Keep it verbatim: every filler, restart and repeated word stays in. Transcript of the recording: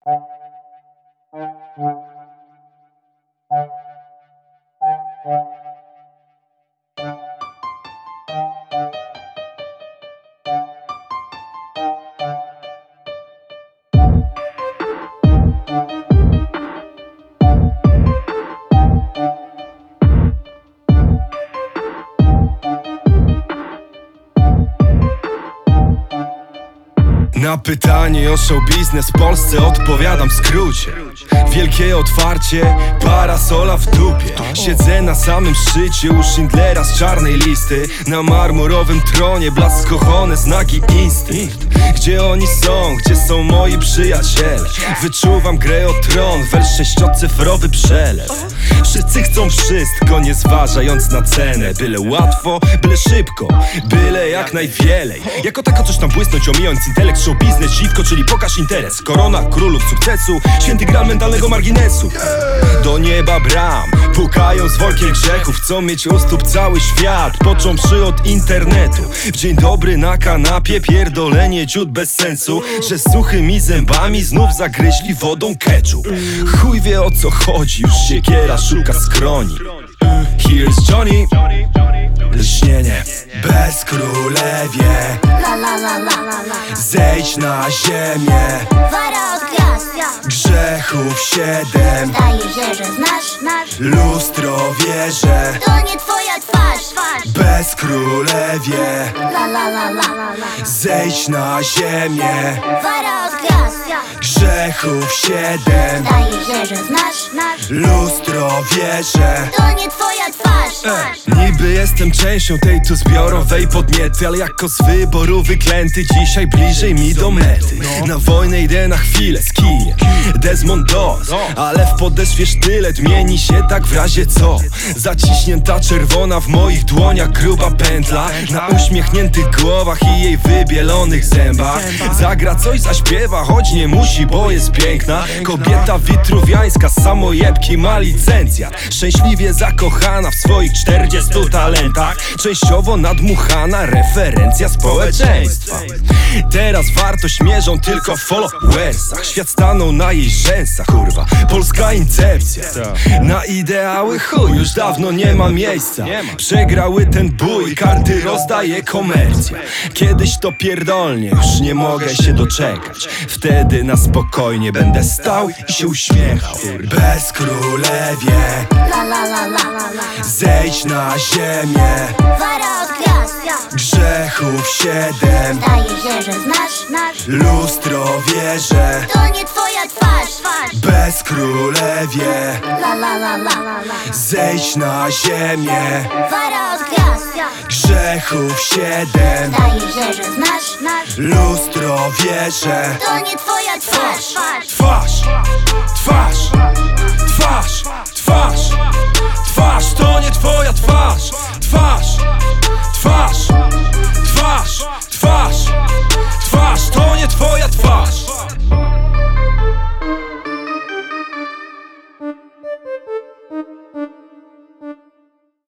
Na pytanie o show biznes w Polsce odpowiadam w skrócie. Wielkie otwarcie, parasola w dupie. Siedzę na samym szczycie u Schindlera z czarnej listy. Na marmurowym tronie blask kochone znaki instynkt. Gdzie oni są, gdzie są moi przyjaciele? Wyczuwam grę o tron, wel sześciocyfrowy przelew. Wszyscy chcą wszystko, nie zważając na cenę. Byle łatwo, byle szybko, byle jak najwielej. Jako tako coś tam błysnąć, omijając intelekt, show biznes, dziwko, czyli pokaż interes. Korona królów sukcesu, święty gral mentalnego marginesu. Do nieba bram, pukają z workiem grzechów. Chcą mieć u stóp cały świat, począwszy od internetu. W dzień dobry na kanapie, pierdolenie dziut bez sensu. Że suchymi zębami znów zagryźli wodą ketchup. Chuj wie o co chodzi, już siekiera szuka skroni. Here's Johnny, lśnienie. Bez królewie, La la la la la la. zejdź na ziemię. Wara od gwiazd. Grzechów siedem, Zdaje się, że znasz nasz. lustro wierzę. To nie twoja twarz, twarz. Bez królewie, La la la la la la. zejdź na ziemię. Wara od gwiazd. Grzechów siedem, Zdaje się, że znasz nasz. lustro wierzę. To nie twoja twarz, twarz. Niby jestem częścią tej tu zbiorowej podniety, ale jako z wyboru wyklęty dzisiaj bliżej mi do mety. Na wojnę idę na chwilę z kijem, Desmond Doss, ale w podeszwie sztylet mieni się tak w razie co. Zaciśnięta czerwona w moich dłoniach gruba pętla. Na uśmiechniętych głowach i jej wybielonych zębach. Zagra coś, zaśpiewa, choć nie musi, bo jest piękna. Kobieta witruwiańska z samojebki ma licencjat. Szczęśliwie zakochana w swoich czterdziestu talentach. Częściowo nadmuchana referencja społeczeństwa. Teraz wartość mierzą tylko w followersach. Świat stanął na jej rzęsach, kurwa, polska incepcja. Na ideały chuj już dawno nie ma miejsca. Przegrały ten bój, karty rozdaje komercja. Kiedyś to pierdolnie, już nie mogę się doczekać. Wtedy na spokojnie będę stał i się uśmiechał. Bez królewie, La la la la la la. zejdź na ziemię. Wara od gwiazd. Grzechów siedem, Zdaje się, że znasz nasz. lustro wierzę. To nie twoja twarz, twarz. Bez królewie, La la la la la la. zejdź na ziemię. Wara od gwiazd. Grzechów siedem, Zdaje się, że znasz nasz. lustro wierzę. To nie twoja twarz, twarz. Twarz, twarz,